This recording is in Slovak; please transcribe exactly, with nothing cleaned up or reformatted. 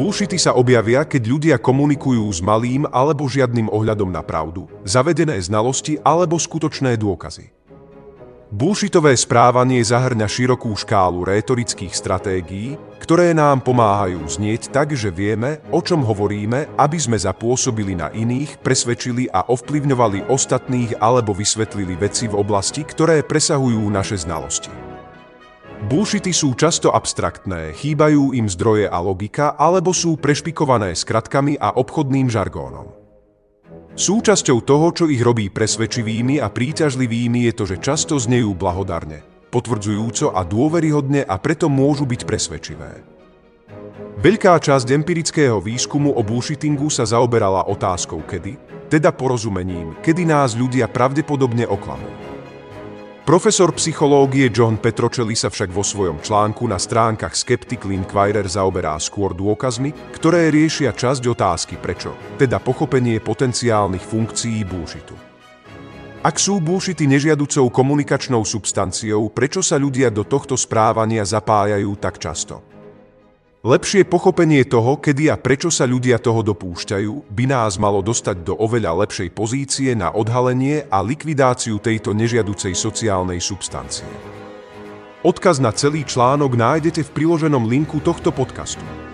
Bullshity sa objavia, keď ľudia komunikujú s malým alebo žiadnym ohľadom na pravdu, zavedené znalosti alebo skutočné dôkazy. Bullshitové správanie zahŕňa širokú škálu rétorických stratégií, ktoré nám pomáhajú znieť tak, že vieme, o čom hovoríme, aby sme zapôsobili na iných, presvedčili a ovplyvňovali ostatných alebo vysvetlili veci v oblasti, ktoré presahujú naše znalosti. Bullshity sú často abstraktné, chýbajú im zdroje a logika, alebo sú prešpikované skratkami a obchodným žargónom. Súčasťou toho, čo ich robí presvedčivými a príťažlivými, je to, že často znejú blahodarne, potvrdzujúco a dôveryhodne a preto môžu byť presvedčivé. Veľká časť empirického výskumu o bullshittingu sa zaoberala otázkou kedy, teda porozumením, kedy nás ľudia pravdepodobne oklamú. Profesor psychológie John Petrocelli sa však vo svojom článku na stránkach Skeptical Inquirer zaoberá skôr dôkazmi, ktoré riešia časť otázky prečo, teda pochopenie potenciálnych funkcií bullshitu. Ak sú bullshity nežiaducou komunikačnou substanciou, prečo sa ľudia do tohto správania zapájajú tak často? Lepšie pochopenie toho, kedy a prečo sa ľudia toho dopúšťajú, by nás malo dostať do oveľa lepšej pozície na odhalenie a likvidáciu tejto nežiaducej sociálnej substancie. Odkaz na celý článok nájdete v priloženom linku tohto podcastu.